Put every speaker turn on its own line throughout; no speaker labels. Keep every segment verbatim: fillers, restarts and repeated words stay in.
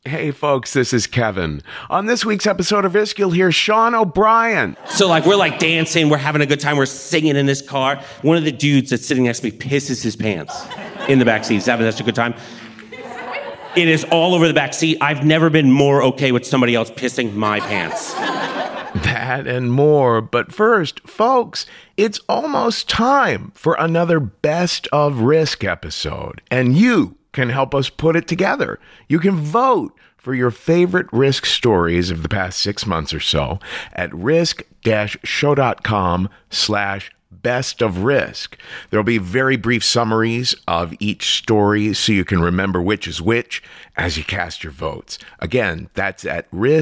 Hey folks, this is Kevin. On this week's episode of Risk, you'll hear Sean O'Brien.
So like we're like dancing, we're having a good time, we're singing in this car. One of the dudes that's sitting next to me pisses his pants in the back seat. He's having such a good time. It is all over the back seat. I've never been more okay with somebody else pissing my pants.
That and more. But first, folks, it's almost time for another Best of Risk episode. And you can help us put it together. You can vote for your favorite Risk stories of the past six months or so at risk-show.com slash best of risk. There'll be very brief summaries of each story so you can remember which is which as you cast your votes. Again, that's at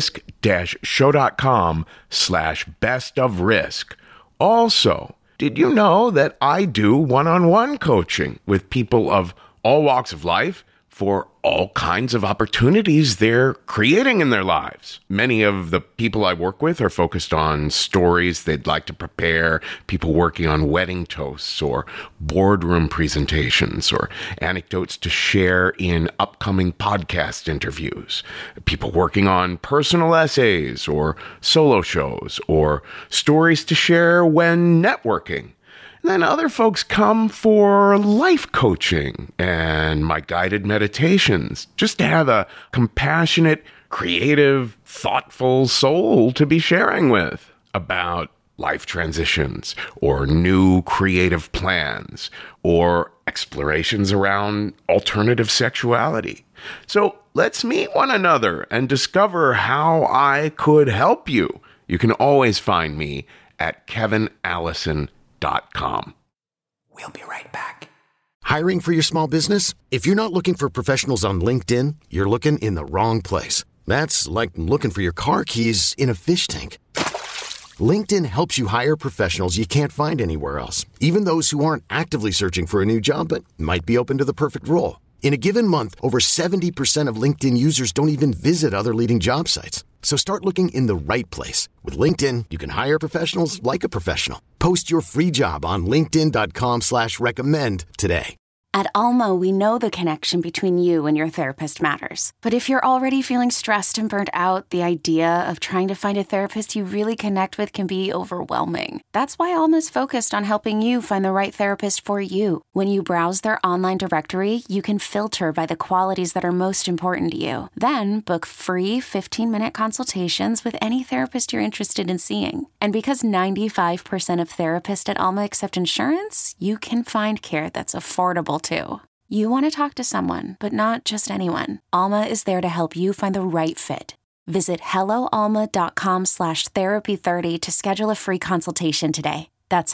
risk-show.com slash best of risk. Also, did you know that I do one-on-one coaching with people of all walks of life for all kinds of opportunities they're creating in their lives? Many of the people I work with are focused on stories they'd like to prepare, people working on wedding toasts or boardroom presentations or anecdotes to share in upcoming podcast interviews, people working on personal essays or solo shows or stories to share when networking. Then other folks come for life coaching and my guided meditations, just to have a compassionate, creative, thoughtful soul to be sharing with about life transitions or new creative plans or explorations around alternative sexuality. So let's meet one another and discover how I could help you. You can always find me at kevin allison dot com.
We'll be right back.
Hiring for your small business? If you're not looking for professionals on LinkedIn, you're looking in the wrong place. That's like looking for your car keys in a fish tank. LinkedIn helps you hire professionals you can't find anywhere else, even those who aren't actively searching for a new job but might be open to the perfect role. In a given month, over seventy percent of LinkedIn users don't even visit other leading job sites. So start looking in the right place. With LinkedIn, you can hire professionals like a professional. Post your free job on linkedin.com slash recommend today.
At Alma, we know the connection between you and your therapist matters. But if you're already feeling stressed and burnt out, the idea of trying to find a therapist you really connect with can be overwhelming. That's why Alma's focused on helping you find the right therapist for you. When you browse their online directory, you can filter by the qualities that are most important to you. Then book free fifteen-minute consultations with any therapist you're interested in seeing. And because ninety-five percent of therapists at Alma accept insurance, you can find care that's affordable too. You want to talk to someone, but not just anyone. Alma is there to help you find the right fit. Visit helloalma.com slash therapy 30 to schedule a free consultation today. That's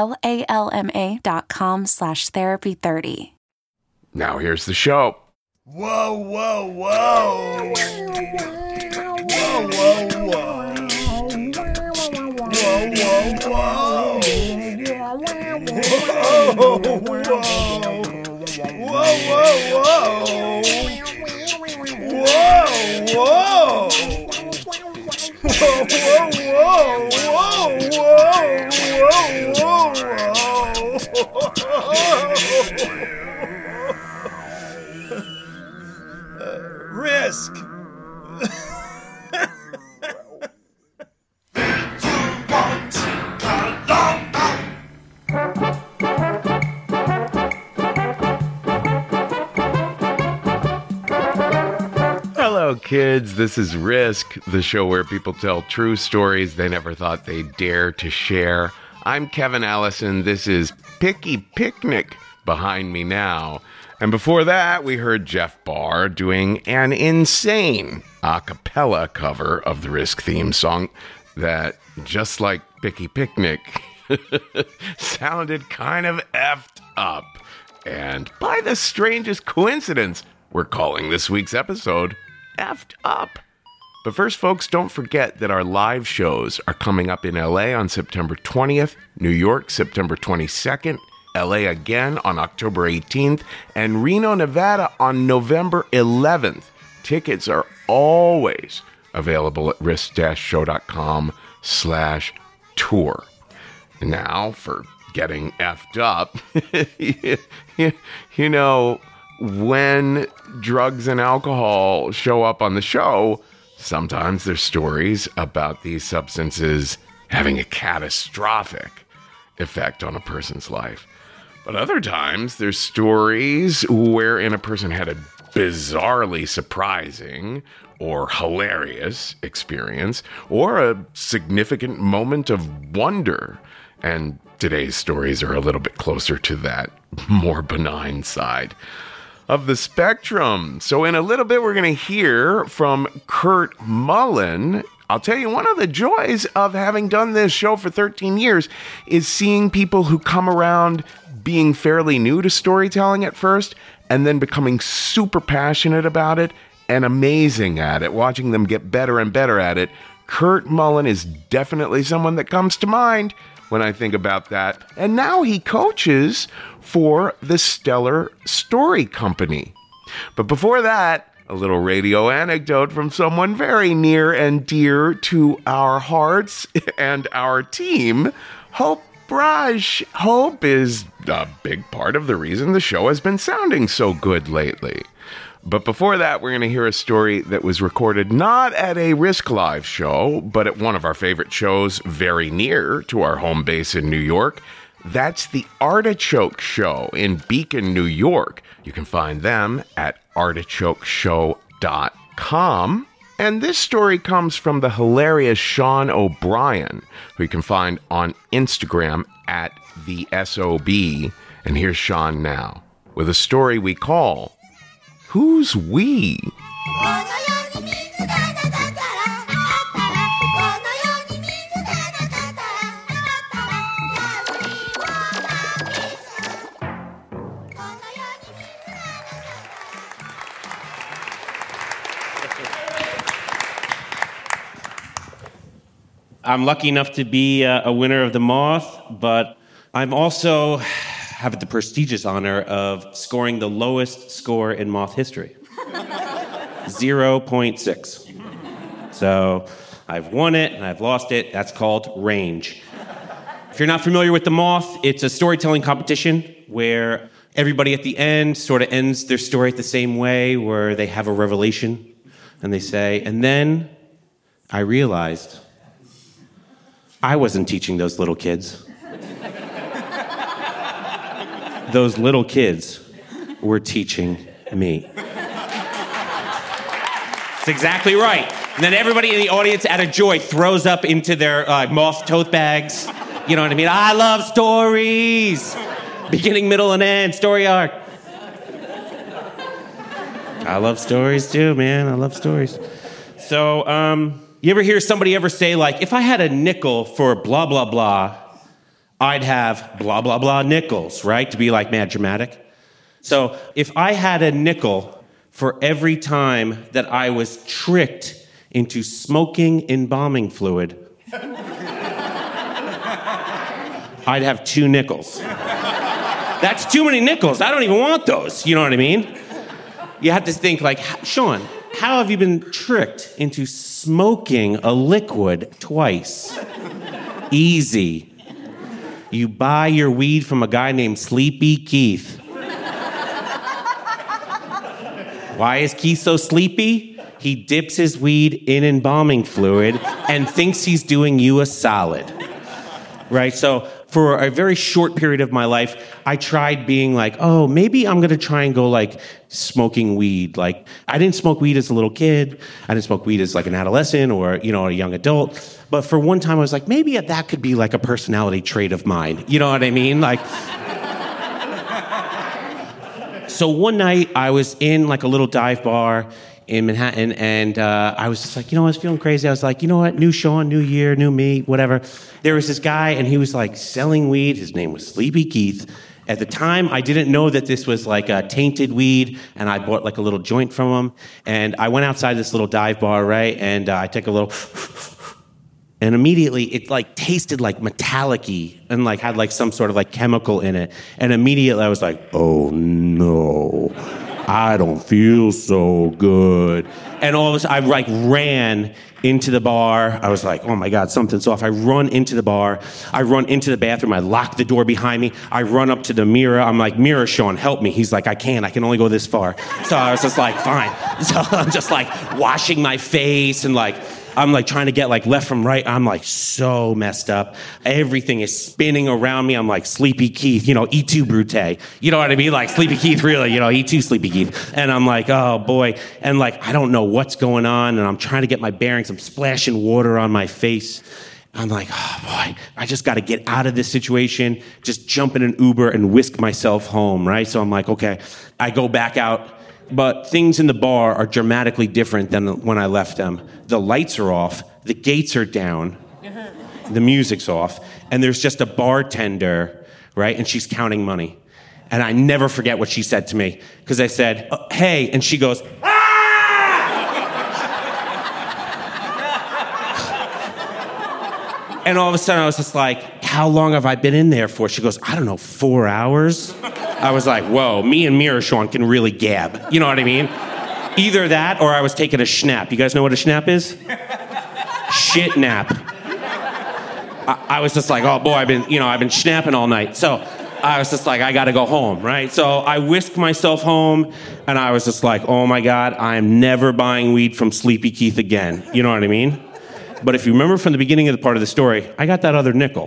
helloalma.com slash therapy 30.
Now here's the show.
Whoa, whoa, whoa. Whoa, whoa, whoa. Whoa, whoa, whoa. Whoa, whoa. Whoa, whoa, whoa. Whoa, whoa. Whoa, whoa, whoa, whoa, whoa, whoa. Risk.
Hello, kids. This is Risk, the show where people tell true stories they never thought they'd dare to share. I'm Kevin Allison. This is Picky Picnic behind me now. And before that, we heard Jeff Barr doing an insane a cappella cover of the Risk theme song that, just like Picky Picnic, sounded kind of effed up. And by the strangest coincidence, we're calling this week's episode Effed Up. But first, folks, don't forget that our live shows are coming up in L A on September twentieth, New York September twenty-second, L A again on October eighteenth, and Reno, Nevada on November eleventh. Tickets are always available at risk-show.com slash tour. Now, for getting effed up, you, you, you know, when drugs and alcohol show up on the show, sometimes there's stories about these substances having a catastrophic effect on a person's life. But other times, there's stories wherein a person had a bizarrely surprising or hilarious experience or a significant moment of wonder. And today's stories are a little bit closer to that more benign side of the spectrum. So in a little bit, we're going to hear from Kurt Mullen. I'll tell you, one of the joys of having done this show for thirteen years is seeing people who come around being fairly new to storytelling at first and then becoming super passionate about it and amazing at it, watching them get better and better at it. Kurt Mullen is definitely someone that comes to mind when I think about that. And now he coaches for the Stellar Story Company. But before that, a little radio anecdote from someone very near and dear to our hearts and our team, Hope Braj. Hope is a big part of the reason the show has been sounding so good lately. But before that, we're going to hear a story that was recorded not at a Risk Live show, but at one of our favorite shows very near to our home base in New York. That's the Artichoke Show in Beacon, New York. You can find them at artichoke show dot com. And this story comes from the hilarious Sean O'Brien, who you can find on Instagram at the S O B. And here's Sean now with a story we call Who's We?
I'm lucky enough to be uh, a winner of the Moth, but I'm also have the prestigious honor of scoring the lowest score in Moth history. zero point six. So I've won it and I've lost it. That's called range. If you're not familiar with the Moth, it's a storytelling competition where everybody at the end sort of ends their story the same way, where they have a revelation and they say, and then I realized I wasn't teaching those little kids. Those little kids were teaching me. That's exactly right. And then everybody in the audience, out of joy, throws up into their uh, Moth tote bags. You know what I mean? I love stories. Beginning, middle, and end. Story arc. I love stories too, man. I love stories. So, um... you ever hear somebody ever say, like, if I had a nickel for blah, blah, blah, I'd have blah, blah, blah nickels, right? To be, like, mad dramatic. So if I had a nickel for every time that I was tricked into smoking embalming fluid, I'd have two nickels. That's too many nickels. I don't even want those. You know what I mean? You have to think, like, Sean, how have you been tricked into smoking a liquid twice? Easy. You buy your weed from a guy named Sleepy Keith. Why is Keith so sleepy? He dips his weed in embalming fluid and thinks he's doing you a solid. Right? So for a very short period of my life, I tried being like, oh, maybe I'm going to try and go like smoking weed. Like, I didn't smoke weed as a little kid. I didn't smoke weed as like an adolescent or, you know, a young adult. But for one time, I was like, maybe that could be like a personality trait of mine. You know what I mean? Like, so one night I was in like a little dive bar in Manhattan, and uh, I was just like, you know, I was feeling crazy. I was like, you know what, new Sean, new year, new me, whatever. There was this guy, and he was like selling weed. His name was Sleepy Keith. At the time, I didn't know that this was like a tainted weed, and I bought like a little joint from him. And I went outside this little dive bar, right, and uh, I took a little, and immediately it like tasted like metallic-y and like had like some sort of like chemical in it. And immediately I was like, oh no. I don't feel so good. And all of a sudden, I like ran into the bar. I was like, oh my God, something's off. I run into the bar. I run into the bathroom. I lock the door behind me. I run up to the mirror. I'm like, mirror, Sean, help me. He's like, I can't. I can only go this far. So I was just like, fine. So I'm just like washing my face and like, I'm like trying to get like left from right. I'm like so messed up. Everything is spinning around me. I'm like Sleepy Keith, you know, E two Brute. You know what I mean? Like Sleepy Keith, really, you know, E two Sleepy Keith. And I'm like, oh boy. And like, I don't know what's going on. And I'm trying to get my bearings. I'm splashing water on my face. I'm like, oh boy, I just got to get out of this situation. Just jump in an Uber and whisk myself home, right? So I'm like, okay, I go back out. But things in the bar are dramatically different than when I left them. The lights are off, the gates are down, the music's off, and there's just a bartender, right? And she's counting money. And I never forget what she said to me, because I said, oh, hey, and she goes, ah! And all of a sudden I was just like, how long have I been in there for? She goes, I don't know, four hours? I was like, whoa, me and Mirror Sean can really gab. You know what I mean? Either that or I was taking a schnapp. You guys know what a schnapp is? Shit nap. I, I was just like, oh boy, I've been, you know, I've been schnapping all night. So I was just like, I gotta go home, right? So I whisked myself home and I was just like, oh my God, I'm never buying weed from Sleepy Keith again. You know what I mean? But if you remember from the beginning of the part of the story, I got that other nickel.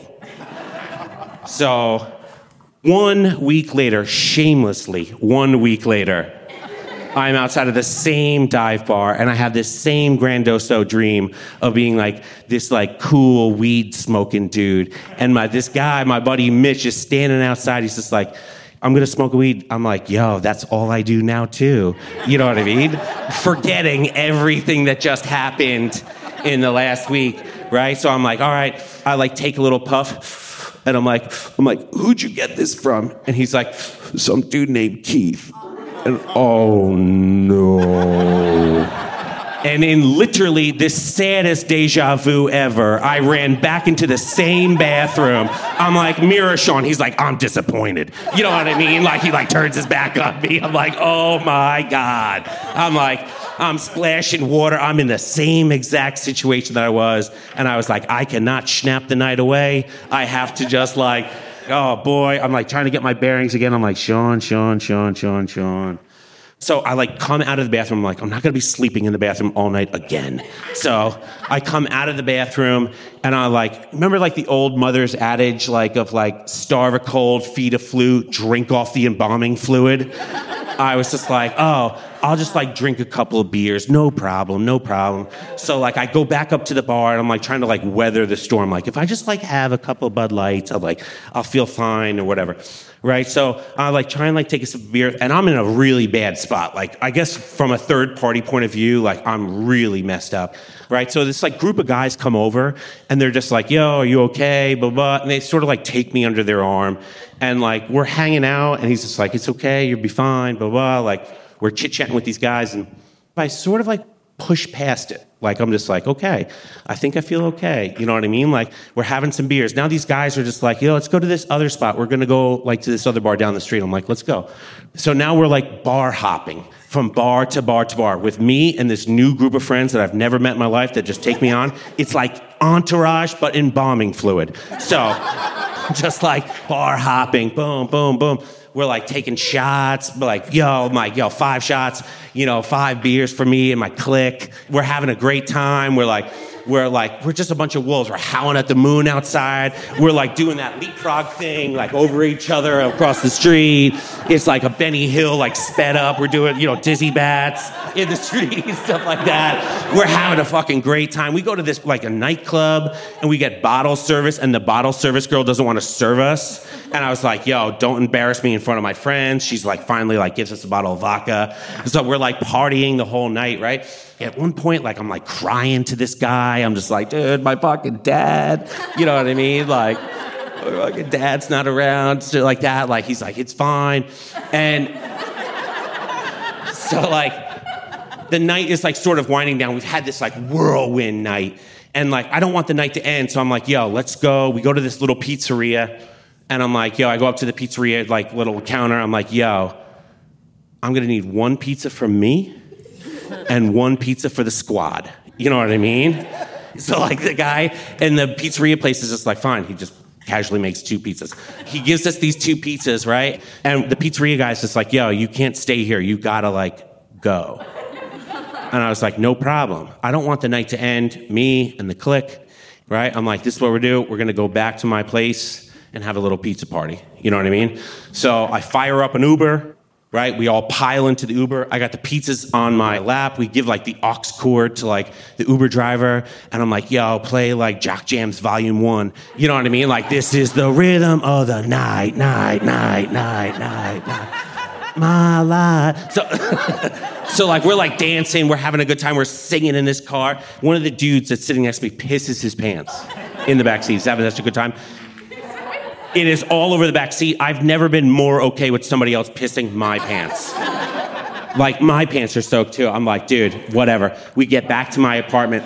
So one week later, shamelessly, one week later, I'm outside of the same dive bar and I have this same Grandoso dream of being like this like cool weed smoking dude. And my this guy, my buddy Mitch, is standing outside. He's just like, I'm gonna smoke weed. I'm like, yo, that's all I do now too. You know what I mean? Forgetting everything that just happened in the last week, right? So I'm like, all right, I like take a little puff, and I'm like, I'm like, who'd you get this from? And he's like, some dude named Keith. And oh no. And in literally the saddest deja vu ever, I ran back into the same bathroom. I'm like, Mirror Sean. He's like, I'm disappointed. You know what I mean? Like he like turns his back on me. I'm like, oh my God. I'm like, I'm splashing water. I'm in the same exact situation that I was. And I was like, I cannot schnapp the night away. I have to just like, oh boy. I'm like trying to get my bearings again. I'm like, Sean, Sean, Sean, Sean, Sean. So I like come out of the bathroom. I'm like, I'm not going to be sleeping in the bathroom all night again. So I come out of the bathroom and I like, remember like the old mother's adage, like of like starve a cold, feed a flute, drink off the embalming fluid. I was just like, oh, I'll just like drink a couple of beers. No problem, no problem. So like I go back up to the bar and I'm like trying to like weather the storm. Like if I just like have a couple of Bud Lights, I'll like, I'll feel fine or whatever. Right? So I like try and like take a sip of beer and I'm in a really bad spot. Like I guess from a third party point of view, like I'm really messed up. Right? So this like group of guys come over and they're just like, yo, are you okay? Blah, blah. And they sort of like take me under their arm and like we're hanging out and he's just like, it's okay, you'll be fine, blah, blah. Like we're chit-chatting with these guys and I sort of like push past it. Like, I'm just like, okay, I think I feel okay. You know what I mean? Like, we're having some beers. Now these guys are just like, yo, let's go to this other spot. We're going to go, like, to this other bar down the street. I'm like, let's go. So now we're, like, bar hopping from bar to bar to bar with me and this new group of friends that I've never met in my life that just take me on. It's like Entourage, but embalming fluid. So, just, like, bar hopping, boom, boom, boom. We're like taking shots, like, yo, I'm like, yo, five shots, you know, five beers for me and my clique. We're having a great time. We're like, we're like, we're just a bunch of wolves. We're howling at the moon outside. We're like doing that leapfrog thing, like over each other across the street. It's like a Benny Hill, like sped up. We're doing, you know, dizzy bats in the street and stuff like that. We're having a fucking great time. We go to this, like a nightclub and we get bottle service and the bottle service girl doesn't want to serve us. And I was like, yo, don't embarrass me in front of my friends. She's like, finally, like, gives us a bottle of vodka. So we're like partying the whole night, right? At one point, like, I'm like crying to this guy. I'm just like, dude, my fucking dad. You know what I mean? Like, my fucking dad's not around. So like that. Like, he's like, it's fine. And so, like, the night is like sort of winding down. We've had this like whirlwind night. And like, I don't want the night to end. So I'm like, yo, let's go. We go to this little pizzeria. And I'm like, yo, I go up to the pizzeria, like, little counter. I'm like, yo, I'm going to need one pizza for me and one pizza for the squad. You know what I mean? So like the guy in the pizzeria place is just like, fine. He just casually makes two pizzas. He gives us these two pizzas, right? And the pizzeria guy's just like, yo, you can't stay here. You gotta like go. And I was like, no problem. I don't want the night to end. Me and the clique, right? I'm like, this is what we're doing. We're gonna go back to my place and have a little pizza party. You know what I mean? So I fire up an Uber, right? We all pile into the Uber. I got the pizzas on my lap. We give like the aux cord to like the Uber driver. And I'm like, yo, play like Jock Jams Volume One. You know what I mean? Like, this is the rhythm of the night, night, night, night, night, night. My life. So, so like we're like dancing. We're having a good time. We're singing in this car. One of the dudes that's sitting next to me pisses his pants in the backseat. He's having such a good time. It is all over the back seat. I've never been more okay with somebody else pissing my pants. Like, my pants are soaked too. I'm like, dude, whatever. We get back to my apartment.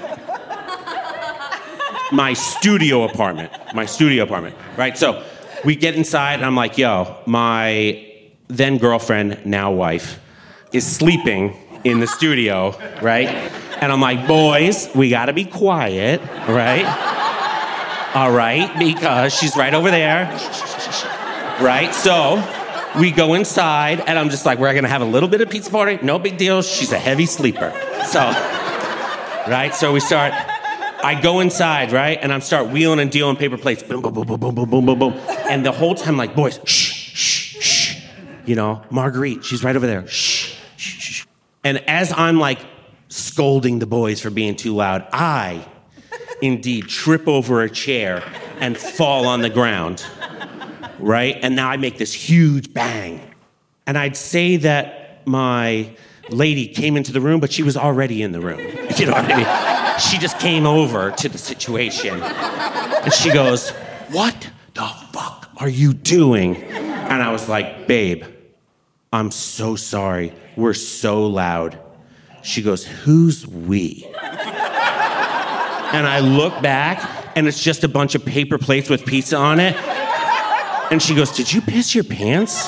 My studio apartment. My studio apartment, right? So we get inside and I'm like, yo, my then girlfriend, now wife, is sleeping in the studio, right? And I'm like, boys, we gotta be quiet, right? All right, because she's right over there, right? So we go inside, and I'm just like, we're gonna have a little bit of pizza party, no big deal. She's a heavy sleeper, so, right? So we start, I go inside, right? And I'm start wheeling and dealing paper plates, boom, boom, boom, boom, boom, boom, boom, boom, boom. And the whole time, like, boys, shh, shh, shh. You know, Marguerite, she's right over there, shh, shh, shh. And as I'm like scolding the boys for being too loud, I indeed trip over a chair and fall on the ground, right? And now I make this huge bang. And I'd say that my lady came into the room, but she was already in the room. You know what I mean? She just came over to the situation. And she goes, what the fuck are you doing? And I was like, babe, I'm so sorry. We're so loud. She goes, who's we? And I look back, and it's just a bunch of paper plates with pizza on it. And she goes, did you piss your pants?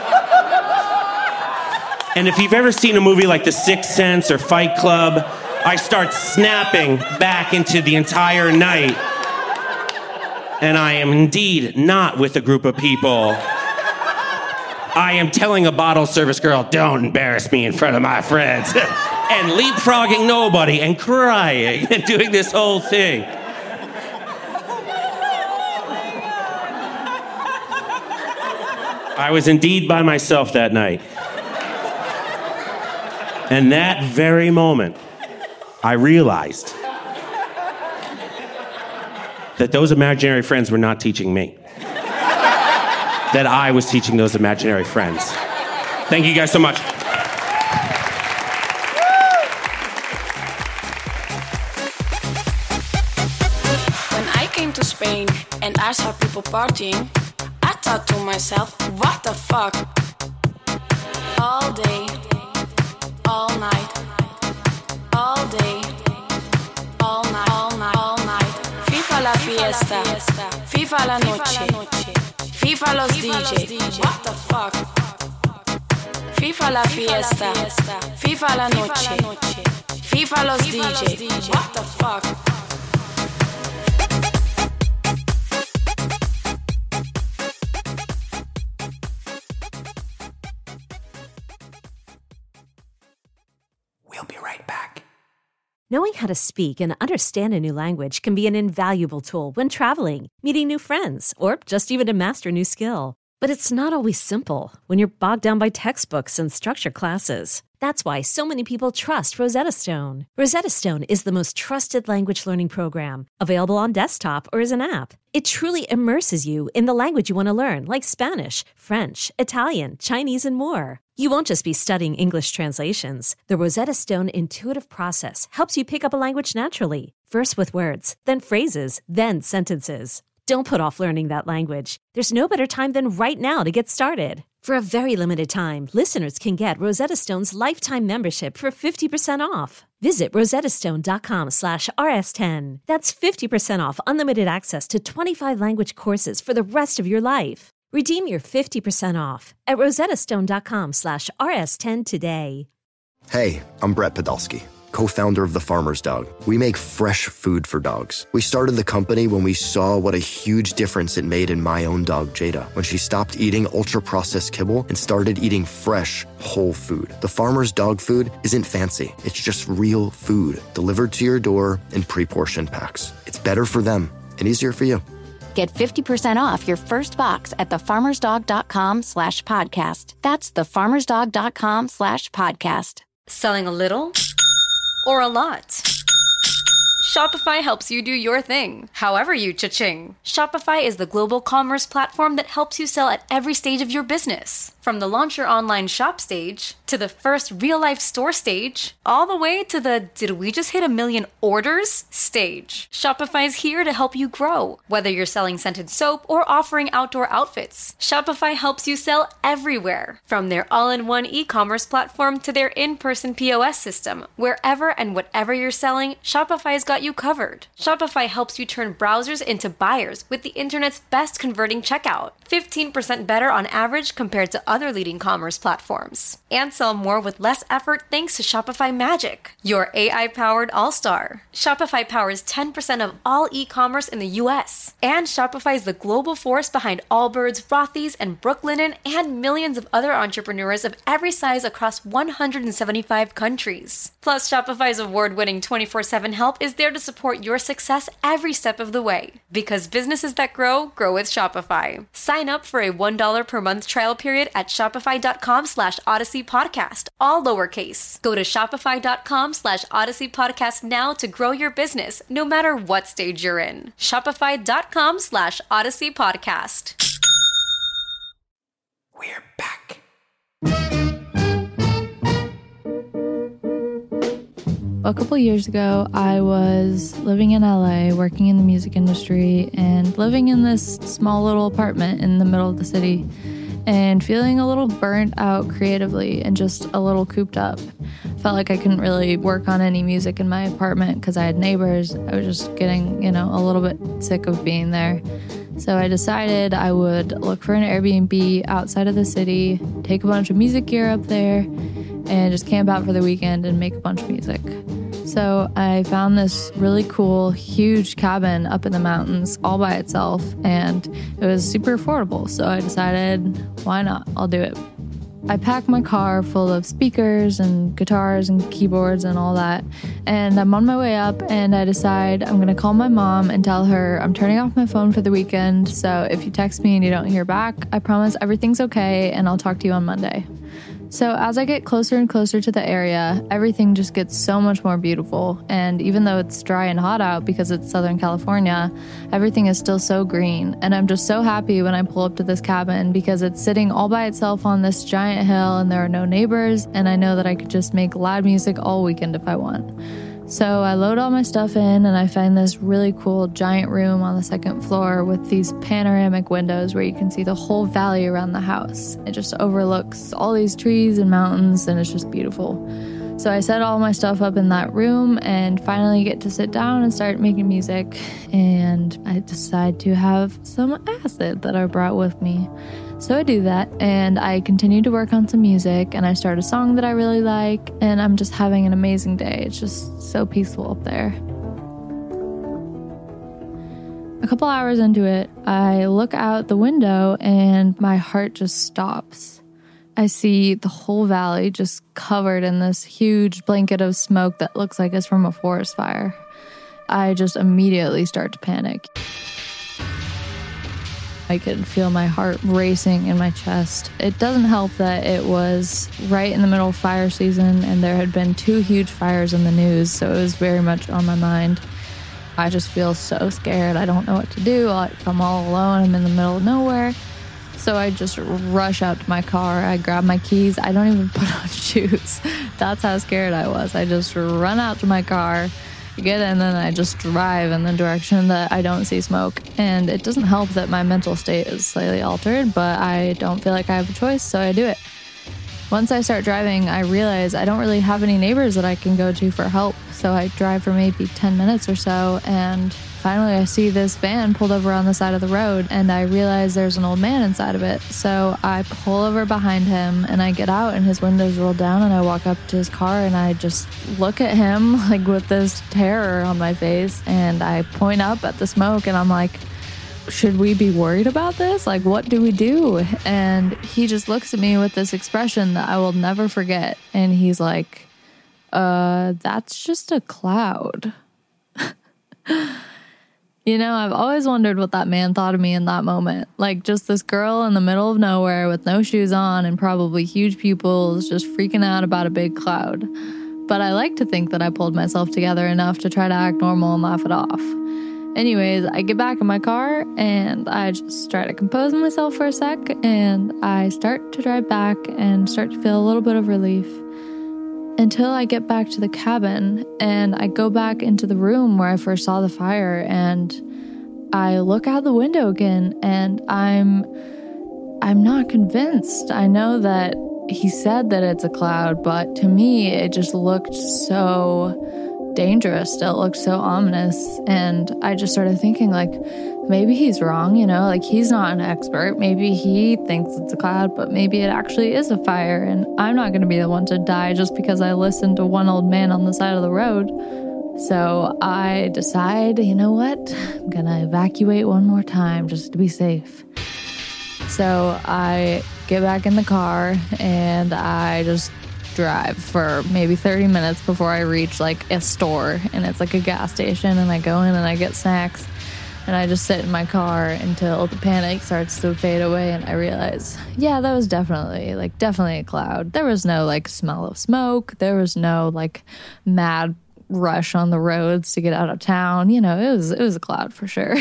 And if you've ever seen a movie like The Sixth Sense or Fight Club, I start snapping back into the entire night. And I am indeed not with a group of people. I am telling a bottle service girl, don't embarrass me in front of my friends. And leapfrogging nobody and crying and doing this whole thing. I was indeed by myself that night. And that very moment, I realized that those imaginary friends were not teaching me. That I was teaching those imaginary friends. Thank you guys so much.
When I came to Spain and I saw people partying, I thought to myself, what the fuck? All day, all night, all day, all night, all night, all night. FIFA la fiesta, FIFA la noche, FIFA los D J. What the fuck? FIFA la fiesta, FIFA la noche, FIFA los D J. What the fuck?
We'll be right back.
Knowing how to speak and understand a new language can be an invaluable tool when traveling, meeting new friends, or just even to master a new skill. But it's not always simple when you're bogged down by textbooks and structure classes. That's why so many people trust Rosetta Stone. Rosetta Stone is the most trusted language learning program, available on desktop or as an app. It truly immerses you in the language you want to learn, like Spanish, French, Italian, Chinese, and more. You won't just be studying English translations. The Rosetta Stone intuitive process helps you pick up a language naturally, first with words, then phrases, then sentences. Don't put off learning that language. There's no better time than right now to get started. For a very limited time, listeners can get Rosetta Stone's lifetime membership for fifty percent off. Visit rosettastone.com slash rs10. That's fifty percent off unlimited access to twenty-five language courses for the rest of your life. Redeem your fifty percent off at rosettastone.com slash rs10 today.
Hey, I'm Brett Podolsky, co-founder of The Farmer's Dog. We make fresh food for dogs. We started the company when we saw what a huge difference it made in my own dog, Jada, when she stopped eating ultra-processed kibble and started eating fresh, whole food. The Farmer's Dog food isn't fancy. It's just real food delivered to your door in pre-portioned packs. It's better for them and easier for you.
Get fifty percent off your first box at thefarmersdog.com slash podcast. That's thefarmersdog.com slash podcast.
Selling a little or a lot? Shopify helps you do your thing, however you cha-ching. Shopify is the global commerce platform that helps you sell at every stage of your business. From the launch your online shop stage, to the first real-life store stage, all the way to the did we just hit a million orders stage. Shopify's here to help you grow. Whether you're selling scented soap or offering outdoor outfits, Shopify helps you sell everywhere. From their all-in-one e-commerce platform to their in-person P O S system, wherever and whatever you're selling, Shopify's got you covered. Shopify helps you turn browsers into buyers with the internet's best converting checkout. fifteen percent better on average compared to other leading commerce platforms. And sell more with less effort thanks to Shopify Magic, your A I-powered all-star. Shopify powers ten percent of all e-commerce in the U S. And Shopify is the global force behind Allbirds, Rothy's, and Brooklinen, and millions of other entrepreneurs of every size across one hundred seventy-five countries. Plus, Shopify's award-winning twenty-four seven help is there to support your success every step of the way. Because businesses that grow, grow with Shopify. Sign up for a one dollar per month trial period at shopify.com slash Odyssey Podcast, all lowercase. Go to shopify.com slash Odyssey Podcast now to grow your business, no matter what stage you're in. Shopify.com slash Odyssey Podcast.
We're back.
A couple years ago, I was living in L A, working in the music industry, and living in this small little apartment in the middle of the city, and feeling a little burnt out creatively and just a little cooped up. Felt like I couldn't really work on any music in my apartment because I had neighbors. I was just getting, you know, a little bit sick of being there. So I decided I would look for an Airbnb outside of the city, take a bunch of music gear up there, and just camp out for the weekend and make a bunch of music. So I found this really cool, huge cabin up in the mountains all by itself, and it was super affordable. So I decided, why not? I'll do it. I packed my car full of speakers and guitars and keyboards and all that, and I'm on my way up, and I decide I'm going to call my mom and tell her I'm turning off my phone for the weekend, so if you text me and you don't hear back, I promise everything's okay and I'll talk to you on Monday. So as I get closer and closer to the area, everything just gets so much more beautiful. And even though it's dry and hot out because it's Southern California, everything is still so green. And I'm just so happy when I pull up to this cabin because it's sitting all by itself on this giant hill and there are no neighbors. And I know that I could just make loud music all weekend if I want. So I load all my stuff in and I find this really cool giant room on the second floor with these panoramic windows where you can see the whole valley around the house. It just overlooks all these trees and mountains and it's just beautiful. So I set all my stuff up in that room and finally get to sit down and start making music. And I decide to have some acid that I brought with me. So I do that, and I continue to work on some music, and I start a song that I really like, and I'm just having an amazing day. It's just so peaceful up there. A couple hours into it, I look out the window, and my heart just stops. I see the whole valley just covered in this huge blanket of smoke that looks like it's from a forest fire. I just immediately start to panic. I could feel my heart racing in my chest. It doesn't help that it was right in the middle of fire season and there had been two huge fires in the news, so it was very much on my mind. I just feel so scared. I don't know what to do. I'm all alone. I'm in the middle of nowhere. So I just rush out to my car. I grab my keys. I don't even put on shoes. That's how scared I was. I just run out to my car, get in, and then I just drive in the direction that I don't see smoke. And it doesn't help that my mental state is slightly altered, but I don't feel like I have a choice, so I do it. Once I start driving, I realize I don't really have any neighbors that I can go to for help. So I drive for maybe ten minutes or so, and finally I see this van pulled over on the side of the road, and I realize there's an old man inside of it. So I pull over behind him, and I get out, and his windows roll down, and I walk up to his car, and I just look at him like with this terror on my face, and I point up at the smoke, and I'm like, should we be worried about this? Like, what do we do? And he just looks at me with this expression that I will never forget. And he's like, uh, that's just a cloud. You know, I've always wondered what that man thought of me in that moment. Like, just this girl in the middle of nowhere with no shoes on and probably huge pupils, just freaking out about a big cloud. But I like to think that I pulled myself together enough to try to act normal and laugh it off. Anyways, I get back in my car and I just try to compose myself for a sec, and I start to drive back and start to feel a little bit of relief until I get back to the cabin, and I go back into the room where I first saw the fire, and I look out the window again, and I'm I'm not convinced. I know that he said that it's a cloud, but to me it just looked so dangerous. It looked so ominous, and I just started thinking, like, maybe he's wrong, you know, like, he's not an expert. Maybe he thinks it's a cloud, but maybe it actually is a fire, and I'm not going to be the one to die just because I listened to one old man on the side of the road. So I decide, you know what, I'm going to evacuate one more time just to be safe. So I get back in the car and I just drive for maybe thirty minutes before I reach like a store, and it's like a gas station, and I go in and I get snacks, and I just sit in my car until the panic starts to fade away, and I realize, yeah, that was definitely like definitely a cloud. There was no like smell of smoke, there was no like mad rush on the roads to get out of town. You know, it was it was a cloud for sure.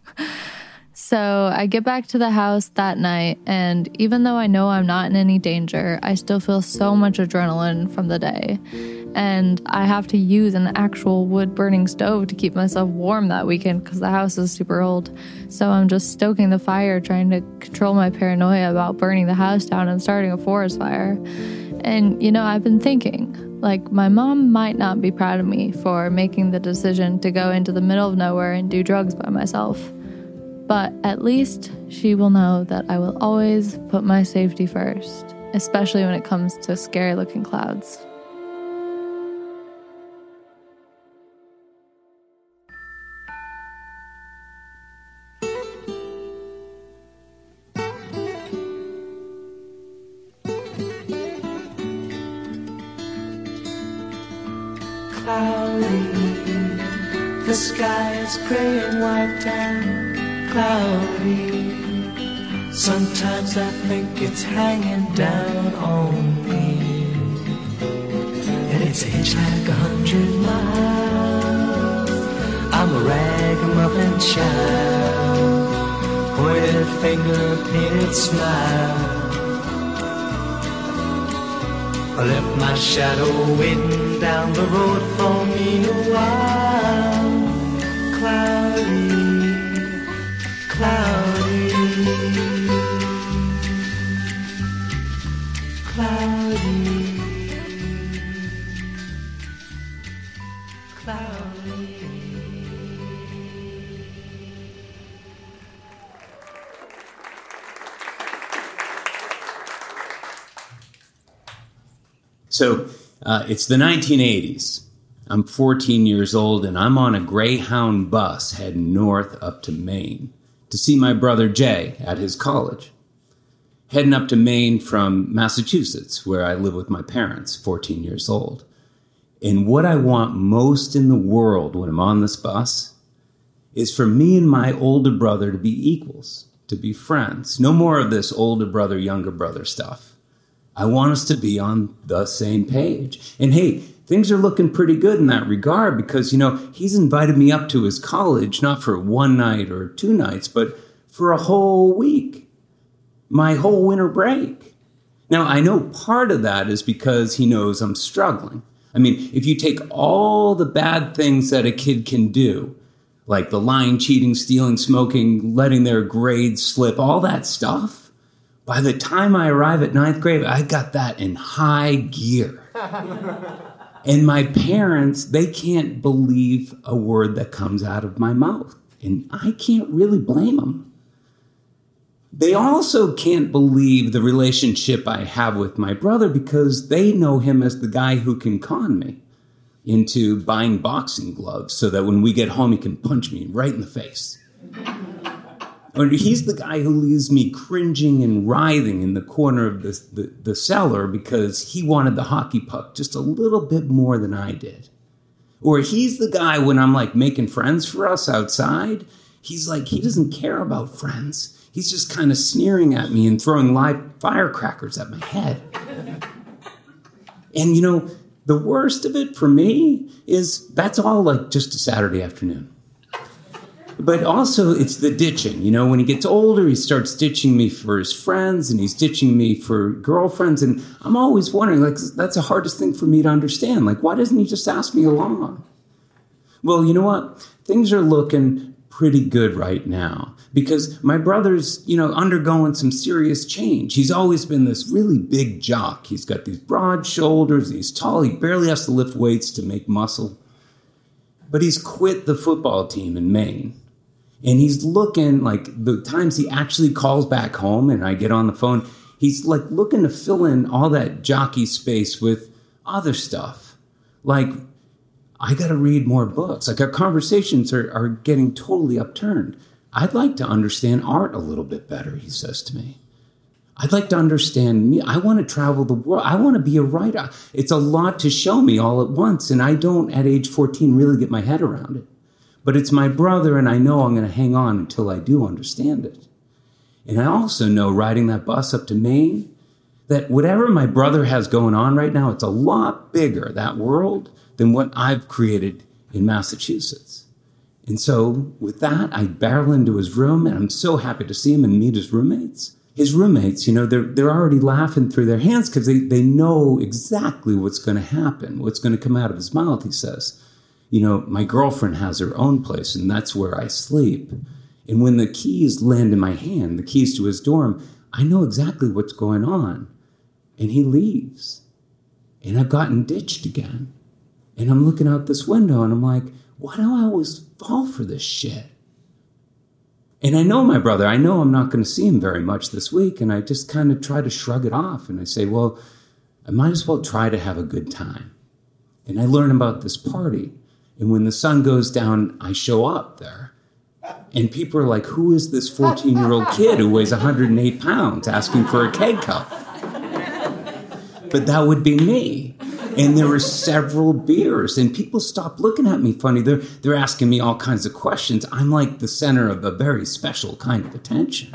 So I get back to the house that night, and even though I know I'm not in any danger, I still feel so much adrenaline from the day. And I have to use an actual wood-burning stove to keep myself warm that weekend because the house is super old. So I'm just stoking the fire, trying to control my paranoia about burning the house down and starting a forest fire. And, you know, I've been thinking, like, my mom might not be proud of me for making the decision to go into the middle of nowhere and do drugs by myself. But at least she will know that I will always put my safety first, especially when it comes to scary-looking clouds.
Cloudy, the sky is gray and white and cloudy. Sometimes I think it's hanging down on me, and it's a hitchhike a hundred miles. I'm a ragamuffin child, pointed finger, painted smile. I left my shadow waiting down the road for me a while. Cloudy, cloudy, cloudy, cloudy.
So uh, it's the nineteen eighties. I'm fourteen years old, and I'm on a Greyhound bus heading north up to Maine to see my brother Jay at his college. Heading up to Maine from Massachusetts, where I live with my parents, fourteen years old. And what I want most in the world when I'm on this bus is for me and my older brother to be equals, to be friends. No more of this older brother, younger brother stuff. I want us to be on the same page. And hey, things are looking pretty good in that regard because, you know, he's invited me up to his college, not for one night or two nights, but for a whole week. My whole winter break. Now, I know part of that is because he knows I'm struggling. I mean, if you take all the bad things that a kid can do, like the lying, cheating, stealing, smoking, letting their grades slip, all that stuff, By the time I arrive at ninth grade, I got that in high gear. And my parents, they can't believe a word that comes out of my mouth. And I can't really blame them. They also can't believe the relationship I have with my brother because they know him as the guy who can con me into buying boxing gloves so that when we get home, he can punch me right in the face. Or he's the guy who leaves me cringing and writhing in the corner of the, the, the cellar because he wanted the hockey puck just a little bit more than I did. Or he's the guy when I'm like making friends for us outside, he's like, he doesn't care about friends. He's just kind of sneering at me and throwing live firecrackers at my head. And you know, the worst of it for me is that's all like just a Saturday afternoon. But also it's the ditching. You know, when he gets older, he starts ditching me for his friends and he's ditching me for girlfriends. And I'm always wondering, like, that's the hardest thing for me to understand. Like, why doesn't he just ask me along? Well, you know what? Things are looking pretty good right now because my brother's, you know, undergoing some serious change. He's always been this really big jock. He's got these broad shoulders. He's tall. He barely has to lift weights to make muscle. But he's quit the football team in Maine. And he's looking like the times he actually calls back home and I get on the phone, he's like looking to fill in all that jockey space with other stuff. Like, I got to read more books. Like our conversations are, are getting totally upturned. I'd like to understand art a little bit better, he says to me. I'd like to understand me. I want to travel the world. I want to be a writer. It's a lot to show me all at once. And I don't, at age fourteen, really get my head around it. But it's my brother, and I know I'm going to hang on until I do understand it. And I also know, riding that bus up to Maine, that whatever my brother has going on right now, it's a lot bigger, that world, than what I've created in Massachusetts. And so with that, I barrel into his room, and I'm so happy to see him and meet his roommates. His roommates, you know, they're, they're already laughing through their hands because they, they know exactly what's going to happen, what's going to come out of his mouth, he says. You know, my girlfriend has her own place, and that's where I sleep. And when the keys land in my hand, the keys to his dorm, I know exactly what's going on. And he leaves. And I've gotten ditched again. And I'm looking out this window, and I'm like, why do I always fall for this shit? And I know my brother. I know I'm not going to see him very much this week, and I just kind of try to shrug it off. And I say, well, I might as well try to have a good time. And I learn about this party. And when the sun goes down, I show up there. And people are like, who is this fourteen-year-old kid who weighs one hundred eight pounds asking for a keg cup? But that would be me. And there were several beers. And people stopped looking at me funny. They're, they're asking me all kinds of questions. I'm like the center of a very special kind of attention.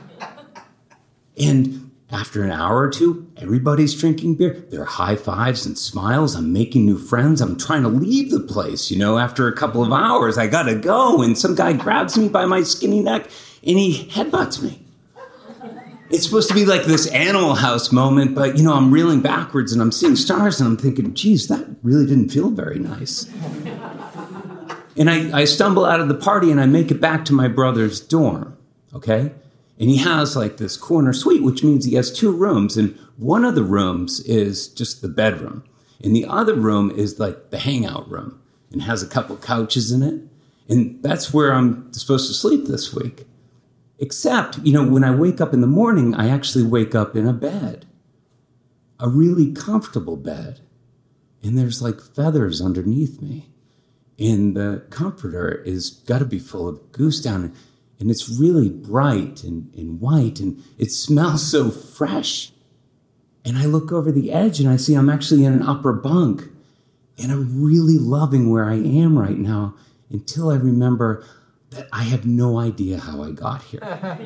And after an hour or two, everybody's drinking beer. There are high fives and smiles. I'm making new friends. I'm trying to leave the place. You know, after a couple of hours, I got to go. And some guy grabs me by my skinny neck and he headbutts me. It's supposed to be like this Animal House moment, but, you know, I'm reeling backwards and I'm seeing stars and I'm thinking, geez, that really didn't feel very nice. And I, I stumble out of the party and I make it back to my brother's dorm, okay? And he has like this corner suite, which means he has two rooms. And one of the rooms is just the bedroom. And the other room is like the hangout room and has a couple couches in it. And that's where I'm supposed to sleep this week. Except, you know, when I wake up in the morning, I actually wake up in a bed. A really comfortable bed. And there's like feathers underneath me. And the comforter is got to be full of goose down. And it's really bright and, and white, and it smells so fresh. And I look over the edge, and I see I'm actually in an upper bunk. And I'm really loving where I am right now until I remember that I have no idea how I got here.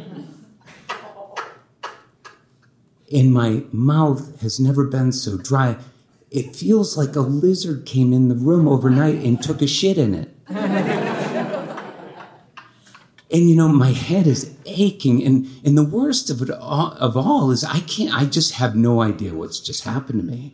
And my mouth has never been so dry. It feels like a lizard came in the room overnight and took a shit in it. And, you know, my head is aching. And, and the worst of it all, of all is I can't, I just have no idea what's just happened to me.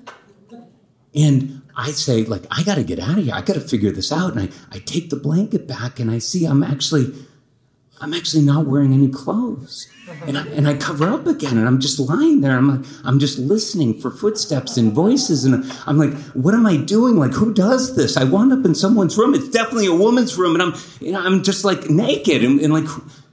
And I say, like, I got to get out of here. I got to figure this out. And I, I take the blanket back and I see I'm actually, I'm actually not wearing any clothes. And I, and I cover up again, and I'm just lying there. I'm like, I'm just listening for footsteps and voices, and I'm like, what am I doing? Like, who does this? I wound up in someone's room. It's definitely a woman's room, and I'm, you know, I'm just like naked, and, and like,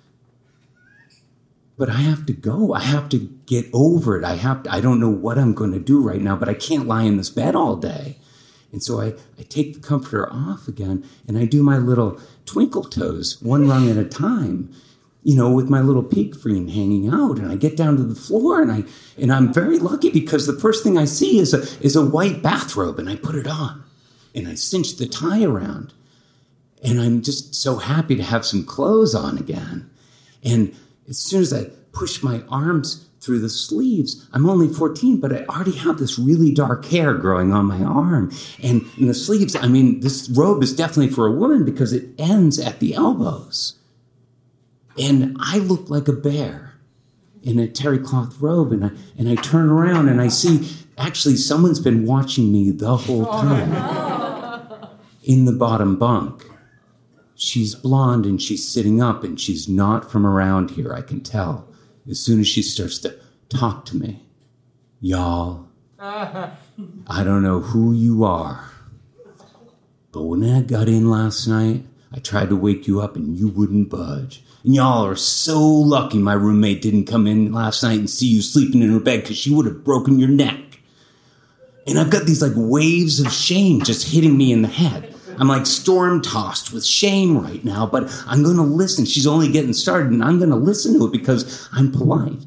but I have to go. I have to get over it. I have to, I don't know what I'm going to do right now, but I can't lie in this bed all day. And so I, I take the comforter off again, and I do my little twinkle toes, one rung at a time, you know, with my little peak freen hanging out. And I get down to the floor, and I and I'm very lucky because the first thing I see is a is a white bathrobe, and I put it on, and I cinch the tie around, and I'm just so happy to have some clothes on again. And as soon as I push my arms through the sleeves, I'm only fourteen, but I already have this really dark hair growing on my arm. And in the sleeves, I mean, this robe is definitely for a woman because it ends at the elbows. And I look like a bear in a terry cloth robe, and I, and I turn around and I see, actually, someone's been watching me the whole time in the bottom bunk. She's blonde and she's sitting up, and she's not from around here, I can tell. As soon as she starts to talk to me, y'all, I don't know who you are, but when I got in last night, I tried to wake you up and you wouldn't budge. And y'all are so lucky my roommate didn't come in last night and see you sleeping in her bed, because she would have broken your neck. And I've got these like waves of shame just hitting me in the head. I'm like storm-tossed with shame right now, but I'm going to listen. She's only getting started, and I'm going to listen to it because I'm polite.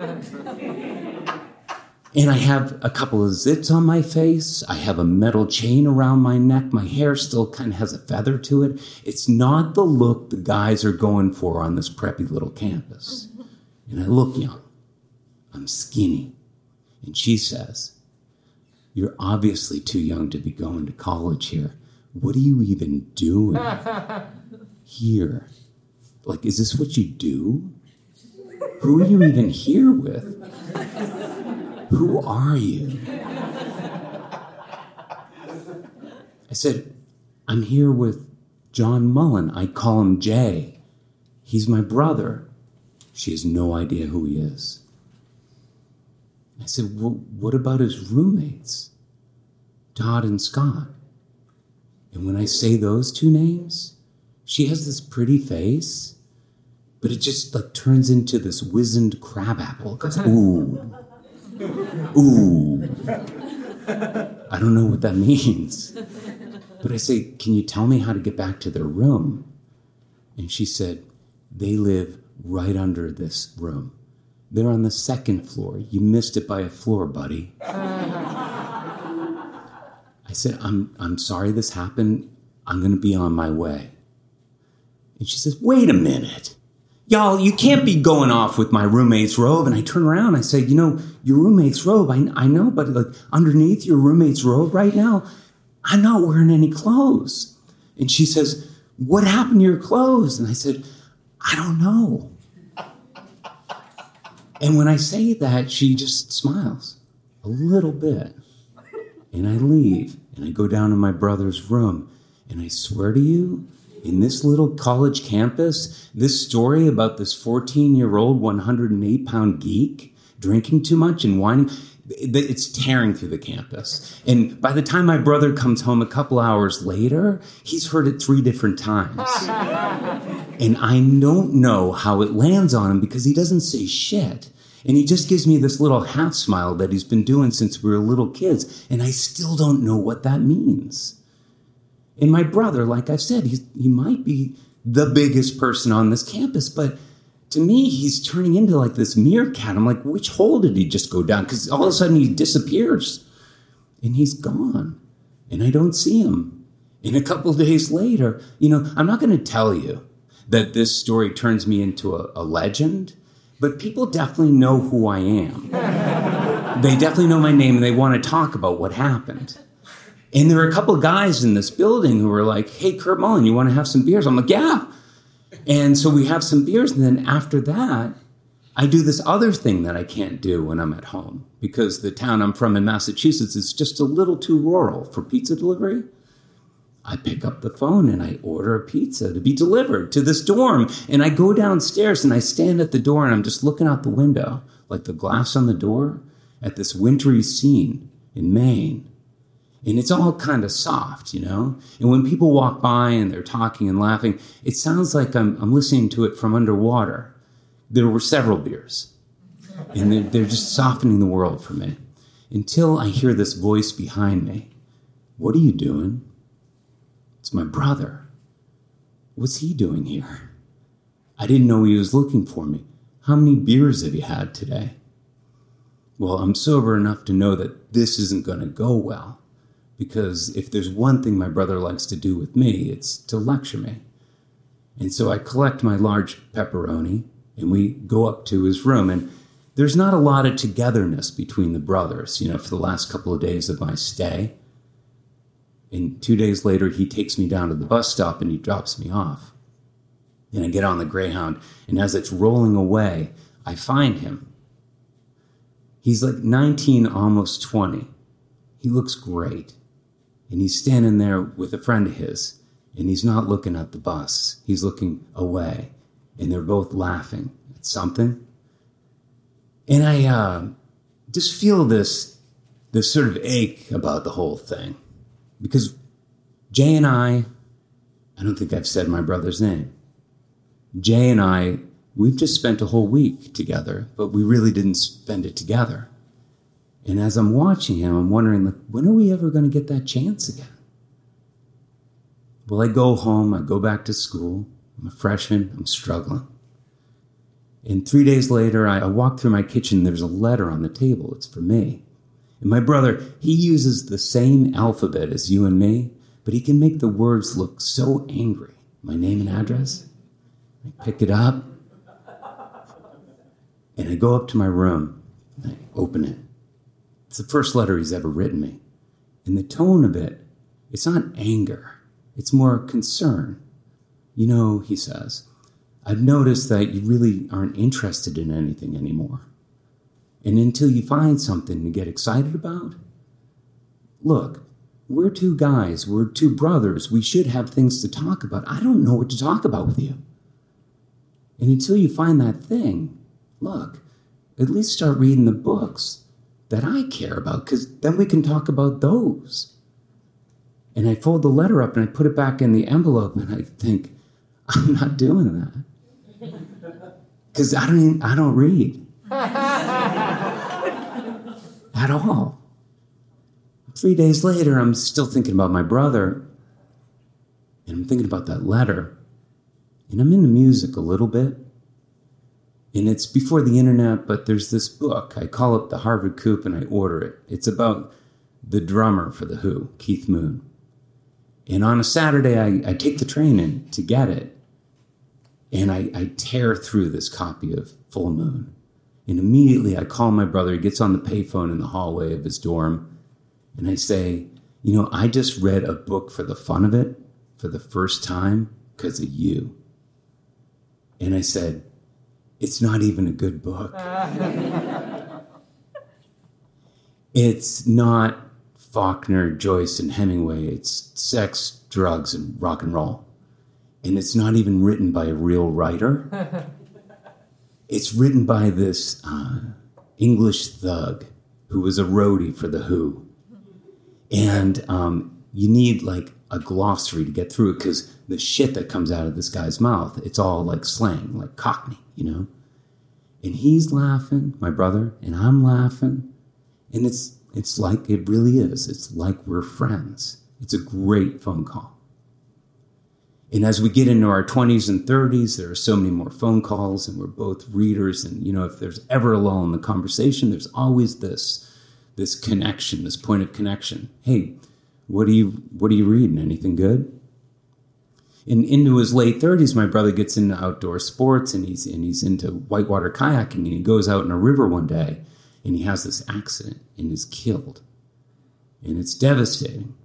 And I have a couple of zits on my face. I have a metal chain around my neck. My hair still kind of has a feather to it. It's not the look the guys are going for on this preppy little campus. And I look young. I'm skinny. And she says, "You're obviously too young to be going to college here. What are you even doing here? Like, is this what you do? Who are you even here with? Who are you?" I said, "I'm here with John Mullen. I call him Jay. He's my brother." She has no idea who he is. I said, "Well, what about his roommates, Todd and Scott?" And when I say those two names, she has this pretty face, but it just like turns into this wizened crabapple. It goes, ooh, ooh. I don't know what that means. But I say, "Can you tell me how to get back to their room?" And she said, "They live right under this room. They're on the second floor. You missed it by a floor, buddy." I said, I'm I'm sorry this happened. I'm going to be on my way." And she says, "Wait a minute. Y'all, you can't be going off with my roommate's robe." And I turn around. I say, "You know, your roommate's robe, I, I know, but like underneath your roommate's robe right now, I'm not wearing any clothes." And she says, "What happened to your clothes?" And I said, "I don't know." And when I say that, she just smiles a little bit. And I leave, and I go down to my brother's room, and I swear to you, in this little college campus, this story about this fourteen-year-old, one hundred eight pound geek drinking too much and whining, it's tearing through the campus. And by the time my brother comes home a couple hours later, he's heard it three different times. And I don't know how it lands on him because he doesn't say shit. And he just gives me this little half smile that he's been doing since we were little kids. And I still don't know what that means. And my brother, like I've said, he's, he might be the biggest person on this campus. But to me, he's turning into like this meerkat. I'm like, which hole did he just go down? Because all of a sudden he disappears. And he's gone. And I don't see him. And a couple of days later, you know, I'm not going to tell you that this story turns me into a, a legend. But people definitely know who I am. They definitely know my name, and they want to talk about what happened. And there were a couple of guys in this building who were like, "Hey, Kurt Mullen, you want to have some beers?" I'm like, "Yeah." And so we have some beers, and then after that, I do this other thing that I can't do when I'm at home, because the town I'm from in Massachusetts is just a little too rural for pizza delivery. I pick up the phone and I order a pizza to be delivered to this dorm. And I go downstairs and I stand at the door and I'm just looking out the window, like the glass on the door, at this wintry scene in Maine. And it's all kind of soft, you know? And when people walk by and they're talking and laughing, it sounds like I'm, I'm listening to it from underwater. There were several beers. And they're, they're just softening the world for me. Until I hear this voice behind me. What are you doing? It's my brother. What's he doing here? I didn't know he was looking for me. How many beers have you had today? Well, I'm sober enough to know that this isn't going to go well. Because if there's one thing my brother likes to do with me, it's to lecture me. And so I collect my large pepperoni, and we go up to his room. And there's not a lot of togetherness between the brothers, you know, for the last couple of days of my stay. And two days later, he takes me down to the bus stop and he drops me off. And I get on the Greyhound, and as it's rolling away, I find him. He's like nineteen, almost twenty. He looks great. And he's standing there with a friend of his, and he's not looking at the bus. He's looking away, and they're both laughing at something. And I uh, just feel this, this sort of ache about the whole thing. Because Jay and I, I don't think I've said my brother's name. Jay and I, we've just spent a whole week together, but we really didn't spend it together. And as I'm watching him, I'm wondering, like, when are we ever going to get that chance again? Well, I go home, I go back to school. I'm a freshman, I'm struggling. And three days later, I, I walk through my kitchen, there's a letter on the table. It's for me. And my brother, he uses the same alphabet as you and me, but he can make the words look so angry. My name and address. I pick it up, and I go up to my room, and I open it. It's the first letter he's ever written me. And the tone of it, it's not anger. It's more concern. You know, he says, I've noticed that you really aren't interested in anything anymore. And until you find something to get excited about, look, we're two guys, we're two brothers, we should have things to talk about. I don't know what to talk about with you. And until you find that thing, look, at least start reading the books that I care about, because then we can talk about those. And I fold the letter up and I put it back in the envelope and I think, I'm not doing that. Because I don't even, I don't read. At all. Three days later, I'm still thinking about my brother. And I'm thinking about that letter. And I'm into music a little bit. And it's before the internet, but there's this book. I call up the Harvard Coop and I order it. It's about the drummer for The Who, Keith Moon. And on a Saturday, I, I take the train in to get it. And I, I tear through this copy of Full Moon. And immediately I call my brother. He gets on the payphone in the hallway of his dorm. And I say, you know, I just read a book for the fun of it for the first time because of you. And I said, it's not even a good book. It's not Faulkner, Joyce, and Hemingway. It's sex, drugs, and rock and roll. And it's not even written by a real writer. It's written by this uh, English thug who was a roadie for The Who. And um, you need like a glossary to get through it because the shit that comes out of this guy's mouth, it's all like slang, like Cockney, you know? And he's laughing, my brother, and I'm laughing. And it's it's like it really is. It's like we're friends. It's a great phone call. And as we get into our twenties and thirties, there are so many more phone calls, and we're both readers. And, you know, if there's ever a lull in the conversation, there's always this, this connection, this point of connection. Hey, what are you, what are you reading? Anything good? And into his late thirties, my brother gets into outdoor sports, and he's, and he's into whitewater kayaking, and he goes out in a river one day, and he has this accident and is killed. And it's devastating.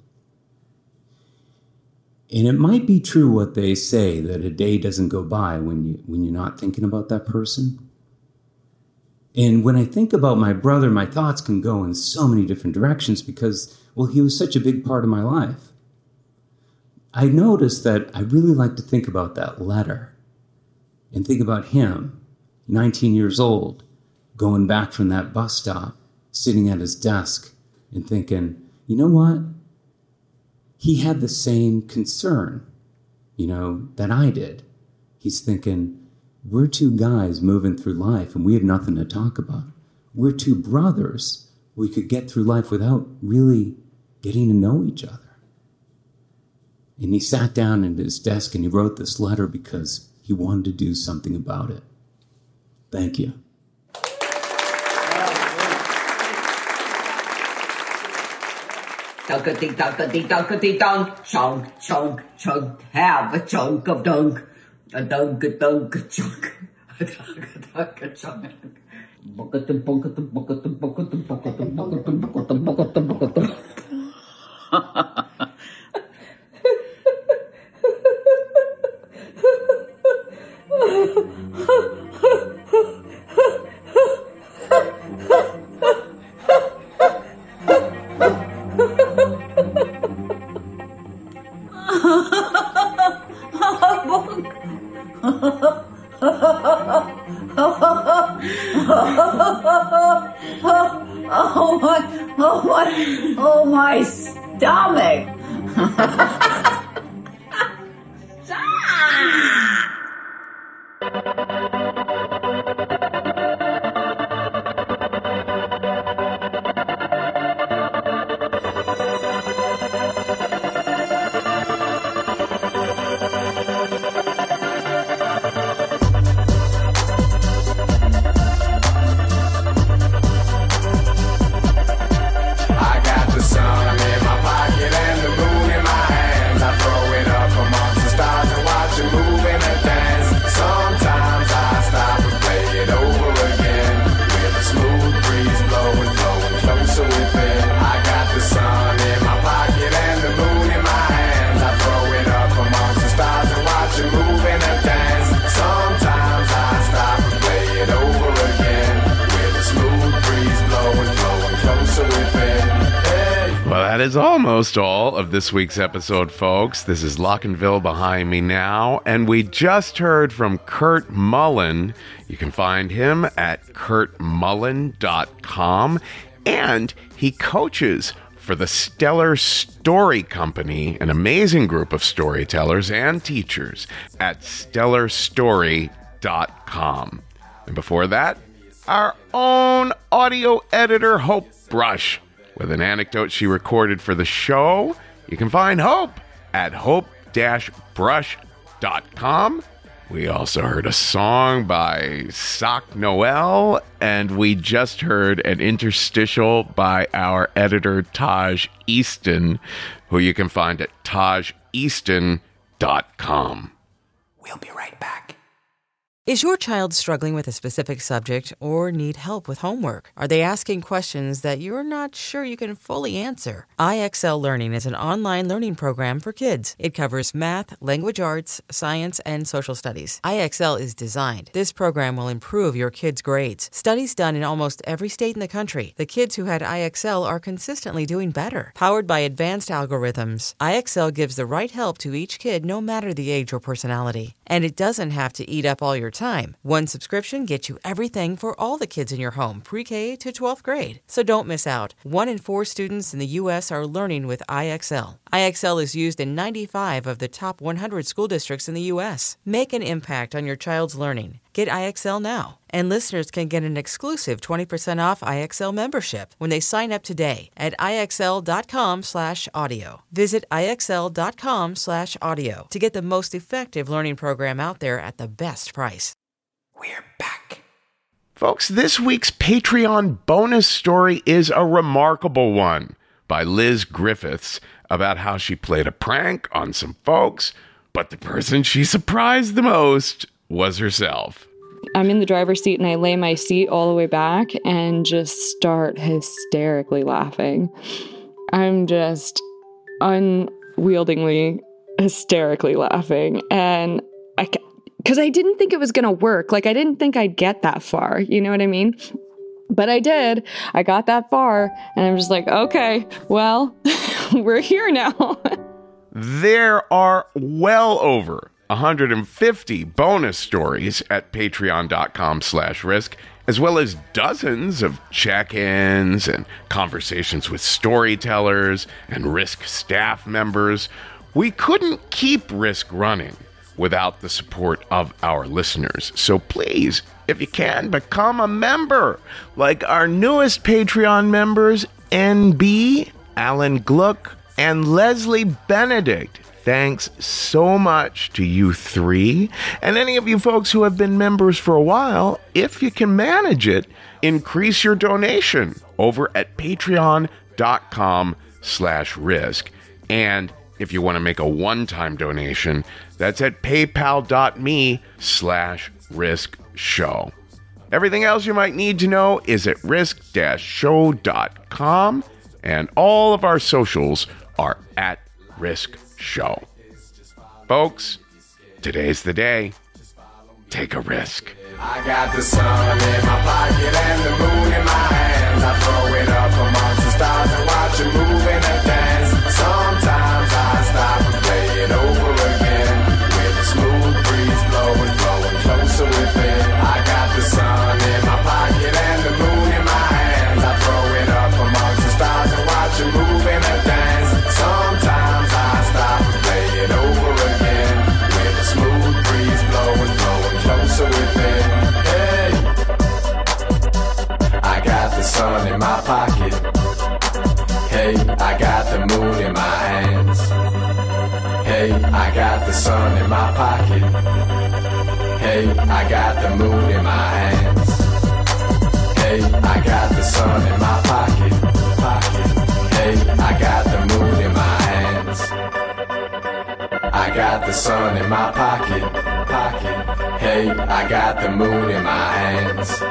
And it might be true what they say, that a day doesn't go by when, you, when you're not thinking about that person. And when I think about my brother, my thoughts can go in so many different directions because, well, he was such a big part of my life. I noticed that I really like to think about that letter and think about him, nineteen years old, going back from that bus stop, sitting at his desk and thinking, you know what? He had the same concern, you know, that I did. He's thinking, we're two guys moving through life and we have nothing to talk about. We're two brothers. We could get through life without really getting to know each other. And he sat down at his desk and he wrote this letter because he wanted to do something about it. Thank you.
Dunkety dunkety dunkety dunk, chunk, chunk, chunk, have a chunk of dunk. A dunk, a dunk, a chunk. A dunk, a dunk, a chunk. Bucket, bucket, bucket, bucket, bucket, bucket, bucket, bucket, bucket.
Oh my, oh my, oh my stomach.
That is almost all of this week's episode, folks. This is Lockenville behind me now, and we just heard from Kurt Mullen. You can find him at kurt mullen dot com, and he coaches for the Stellar Story Company, an amazing group of storytellers and teachers at stellar story dot com. And before that, our own audio editor, Hope Brush, with an anecdote she recorded for the show. You can find Hope at hope dash brush dot com. We also heard a song by Sock Noel, and we just heard an interstitial by our editor, Taj Easton, who you can find at taj easton dot com.
We'll be right back.
Is your child struggling with a specific subject or need help with homework? Are they asking questions that you're not sure you can fully answer? I X L Learning is an online learning program for kids. It covers math, language arts, science, and social studies. I X L is designed. This program will improve your kids' grades. Studies done in almost every state in the country. The kids who had I X L are consistently doing better. Powered by advanced algorithms, I X L gives the right help to each kid no matter the age or personality. And it doesn't have to eat up all your time. One subscription gets you everything for all the kids in your home, pre-K to twelfth grade. So don't miss out. One in four students in the U S are learning with I X L. I X L is used in ninety-five of the top one hundred school districts in the U S. Make an impact on your child's learning. Get I X L now. And listeners can get an exclusive twenty percent off I X L membership when they sign up today at ixl.com slash audio. Visit ixl.com slash audio to get the most effective learning program out there at the best price.
We're back.
Folks, this week's Patreon bonus story is a remarkable one by Liz Griffiths about how she played a prank on some folks, but the person she surprised the most was herself.
I'm in the driver's seat and I lay my seat all the way back and just start hysterically laughing. I'm just unwieldingly hysterically laughing. And I, because I didn't think it was going to work. Like, I didn't think I'd get that far. You know what I mean? But I did. I got that far and I'm just like, okay, well, we're here now.
There are well over one hundred fifty bonus stories at patreon.com slash risk, as well as dozens of check-ins and conversations with storytellers and Risk staff members. We couldn't keep Risk running without the support of our listeners. So please, if you can, become a member, like our newest Patreon members, N B, Alan Gluck, and Leslie Benedict. Thanks so much to you three. And any of you folks who have been members for a while, if you can manage it, increase your donation over at patreon.com slash risk. And if you want to make a one-time donation, that's at paypal.me slash risk show. Everything else you might need to know is at risk dash show dot com, and all of our socials are at risk show. Folks, today's the day. Take a risk.
I got the sun in my pocket and the moon in my hands. I throw it up amongst the stars and watch it move in a dance. Sometimes I stop and play it over again, with a smooth breeze blowing, flowing closer within. I got the sun in my pocket and the moon in my hands. I throw it up amongst the stars and watch it move in a dance. Sometimes I stop and play it over again, with a smooth breeze blowing, flowing closer within. Hey, I got the sun in my pocket. Hey, I got the moon in my hands. Hey, I got the sun in my pocket. Hey, I got the moon in my hands. Hey, I got the sun in my pocket. Pocket. Hey, I got the moon in my hands. I got the sun in my pocket. Pocket. Hey, I got the moon in my hands.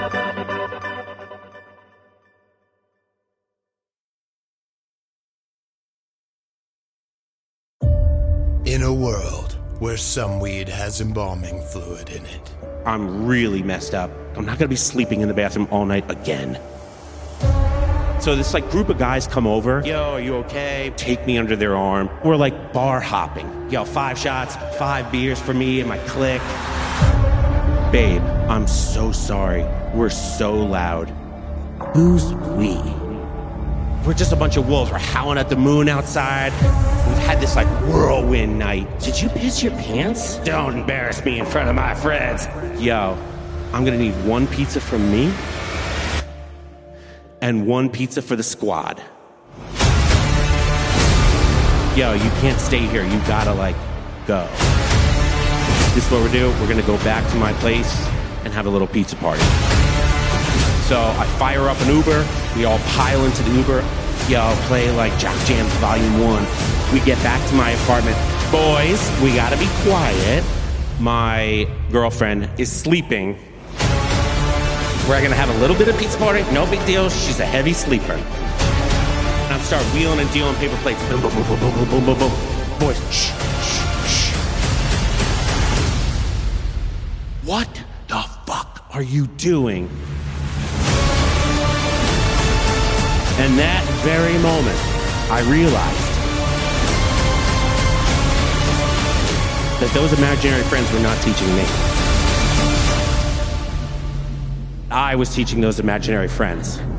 In a world where some weed has embalming fluid in it.
I'm really messed up. I'm not gonna be sleeping in the bathroom all night again. So this like group of guys come over. Yo, are you okay? Take me under their arm. We're like bar hopping. Yo, five shots, five beers for me and my clique. Babe, I'm so sorry. We're so loud. Who's we? We're just a bunch of wolves. We're howling at the moon outside. We've had this like whirlwind night. Did you piss your pants? Don't embarrass me in front of my friends. Yo, I'm gonna need one pizza from me and one pizza for the squad. Yo, you can't stay here. You gotta like go. This is what we're doing. We're gonna go back to my place and have a little pizza party. So I fire up an Uber. We all pile into the Uber. Yo, play like Jock Jams Volume one. We get back to my apartment. Boys, we gotta be quiet. My girlfriend is sleeping. We're gonna have a little bit of pizza party. No big deal. She's a heavy sleeper. And I start wheeling and dealing paper plates. Boom, boom, boom, boom, boom, boom, boom, boom. Boys, shh, shh, shh. What the fuck are you doing? And that very moment, I realized that those imaginary friends were not teaching me. I was teaching those imaginary friends.